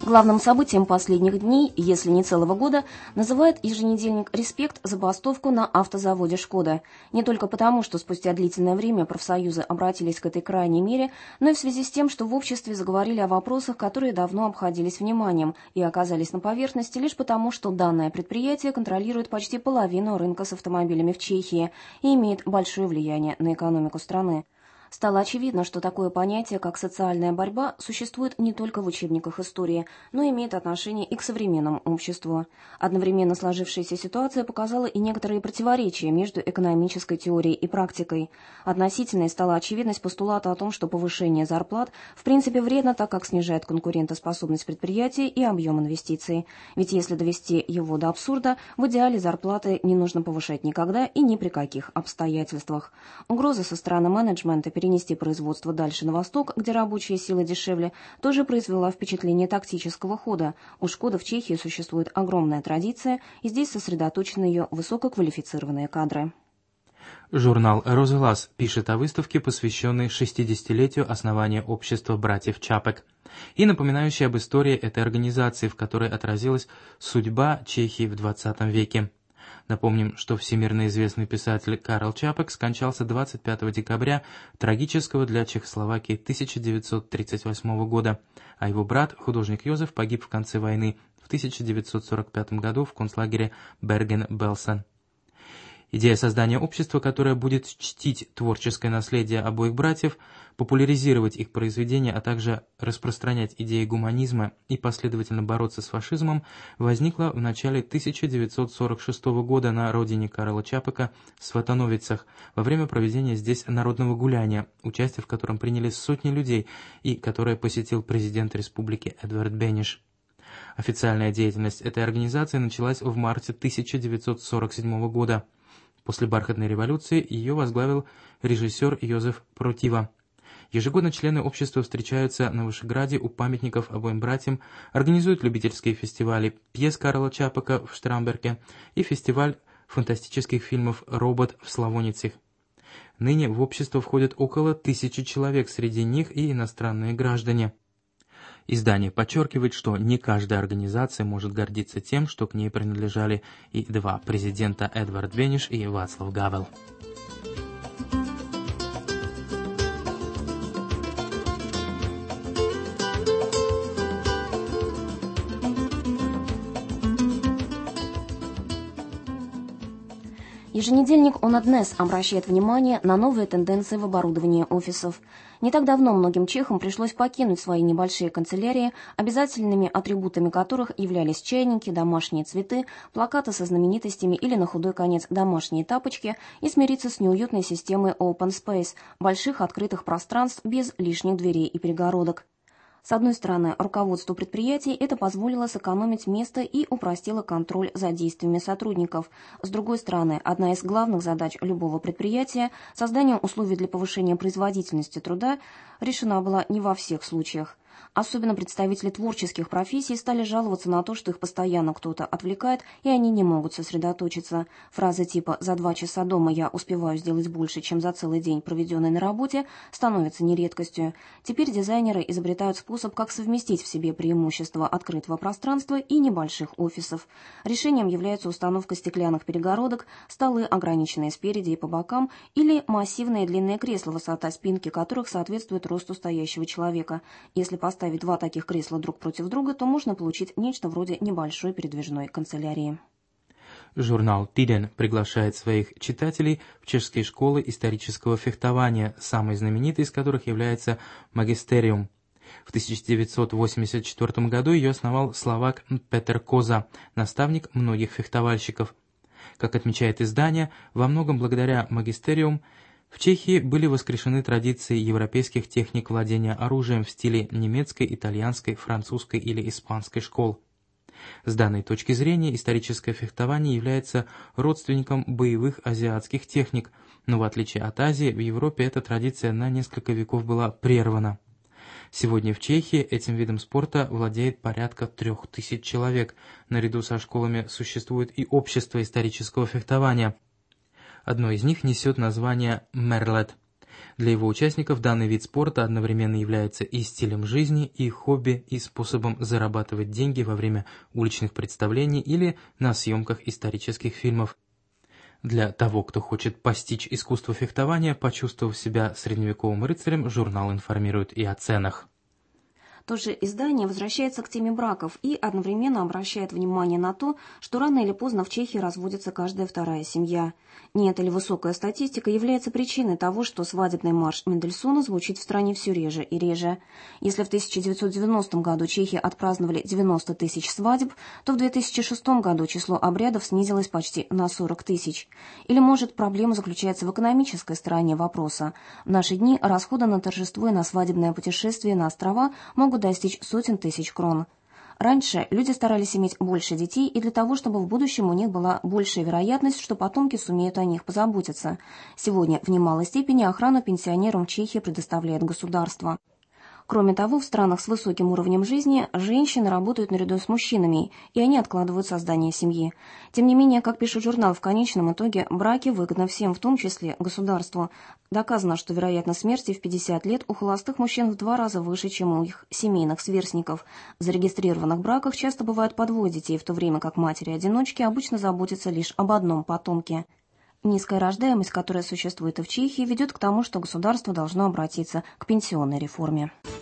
Главным событием последних дней, если не целого года, называет еженедельник «Респект» забастовку на автозаводе «Шкода». Не только потому, что спустя длительное время профсоюзы обратились к этой крайней мере, но и в связи с тем, что в обществе заговорили о вопросах, которые давно обходились вниманием и оказались на поверхности лишь потому, что данное предприятие контролирует почти половину рынка с автомобилями в Чехии и имеет большое влияние на экономику страны. Стало очевидно, что такое понятие, как социальная борьба, существует не только в учебниках истории, но имеет отношение и к современному обществу. Одновременно сложившаяся ситуация показала и некоторые противоречия между экономической теорией и практикой. Относительной стала очевидность постулата о том, что повышение зарплат в принципе вредно, так как снижает конкурентоспособность предприятий и объем инвестиций. Ведь если довести его до абсурда, в идеале зарплаты не нужно повышать никогда и ни при каких обстоятельствах. Угроза со стороны менеджмента перенести производство дальше на восток, где рабочая сила дешевле, тоже произвела впечатление тактического хода. У «Шкоды» в Чехии существует огромная традиция, и здесь сосредоточены ее высококвалифицированные кадры. Журнал «Розелас» пишет о выставке, посвященной 60-летию основания общества братьев Чапек, и напоминающей об истории этой организации, в которой отразилась судьба Чехии в XX веке. Напомним, что всемирно известный писатель Карл Чапек скончался 25 декабря трагического для Чехословакии 1938 года, а его брат, художник Йозеф, погиб в конце войны в 1945 году в концлагере Берген-Белсен. Идея создания общества, которое будет чтить творческое наследие обоих братьев, популяризировать их произведения, а также распространять идеи гуманизма и последовательно бороться с фашизмом, возникла в начале 1946 года на родине Карла Чапека в Сватановицах во время проведения здесь народного гуляния, участие в котором приняли сотни людей и которое посетил президент республики Эдвард Бениш. Официальная деятельность этой организации началась в марте 1947 года. После бархатной революции ее возглавил режиссер Йозеф Протива. Ежегодно члены общества встречаются на Вышеграде у памятников обоим братьям, организуют любительские фестивали пьес Карла Чапека в Штрамберге и фестиваль фантастических фильмов «Робот» в Славоницах. Ныне в общество входят около 1000 человек, среди них и иностранные граждане. Издание подчеркивает, что не каждая организация может гордиться тем, что к ней принадлежали и два президента Эдвард Бениш и Вацлав Гавел. Еженедельник «Онаднес» обращает внимание на новые тенденции в оборудовании офисов. Не так давно многим чехам пришлось покинуть свои небольшие канцелярии, обязательными атрибутами которых являлись чайники, домашние цветы, плакаты со знаменитостями или, на худой конец, домашние тапочки, и смириться с неуютной системой open space, больших открытых пространств без лишних дверей и перегородок. С одной стороны, руководству предприятий это позволило сэкономить место и упростило контроль за действиями сотрудников. С другой стороны, одна из главных задач любого предприятия – создание условий для повышения производительности труда – решена была не во всех случаях. Особенно представители творческих профессий стали жаловаться на то, что их постоянно кто-то отвлекает, и они не могут сосредоточиться. Фразы типа «за 2 часа дома я успеваю сделать больше, чем за целый день, проведенный на работе», становятся нередкостью. Теперь дизайнеры изобретают способ, как совместить в себе преимущества открытого пространства и небольших офисов. Решением является установка стеклянных перегородок, столы, ограниченные спереди и по бокам, или массивные длинные кресла, высота спинки которых соответствует росту стоящего человека. Если поставить 2 таких кресла друг против друга, то можно получить нечто вроде небольшой передвижной канцелярии. Журнал «Тиден» приглашает своих читателей в чешские школы исторического фехтования, самой знаменитой из которых является «Магистериум». В 1984 году ее основал словак Петер Коза, наставник многих фехтовальщиков. Как отмечает издание, во многом благодаря «Магистериум» в Чехии были воскрешены традиции европейских техник владения оружием в стиле немецкой, итальянской, французской или испанской школ. С данной точки зрения историческое фехтование является родственником боевых азиатских техник, но в отличие от Азии, в Европе эта традиция на несколько веков была прервана. Сегодня в Чехии этим видом спорта владеет порядка 3000 человек. Наряду со школами существует и общество исторического фехтования. Одно из них несет название «Мерлет». Для его участников данный вид спорта одновременно является и стилем жизни, и хобби, и способом зарабатывать деньги во время уличных представлений или на съемках исторических фильмов. Для того, кто хочет постичь искусство фехтования, почувствовав себя средневековым рыцарем, журнал информирует и о ценах. То же издание возвращается к теме браков и одновременно обращает внимание на то, что рано или поздно в Чехии разводится каждая вторая семья. Не эта ли высокая статистика является причиной того, что свадебный марш Мендельсона звучит в стране все реже и реже? Если в 1990 году чехи отпраздновали 90 тысяч свадеб, то в 2006 году число обрядов снизилось почти на 40 тысяч. Или, может, проблема заключается в экономической стороне вопроса? В наши дни расходы на торжество и на свадебное путешествие на острова могут достичь сотен тысяч крон. Раньше люди старались иметь больше детей и для того, чтобы в будущем у них была большая вероятность, что потомки сумеют о них позаботиться. Сегодня в немалой степени охрану пенсионерам Чехия предоставляет государство. Кроме того, в странах с высоким уровнем жизни женщины работают наряду с мужчинами, и они откладывают создание семьи. Тем не менее, как пишет журнал, в конечном итоге браки выгодны всем, в том числе государству. Доказано, что вероятность смерти в 50 лет у холостых мужчин в 2 раза выше, чем у их семейных сверстников. В зарегистрированных браках часто бывает по 2 детей, в то время как матери-одиночки обычно заботятся лишь об одном потомке. Низкая рождаемость, которая существует и в Чехии, ведет к тому, что государство должно обратиться к пенсионной реформе.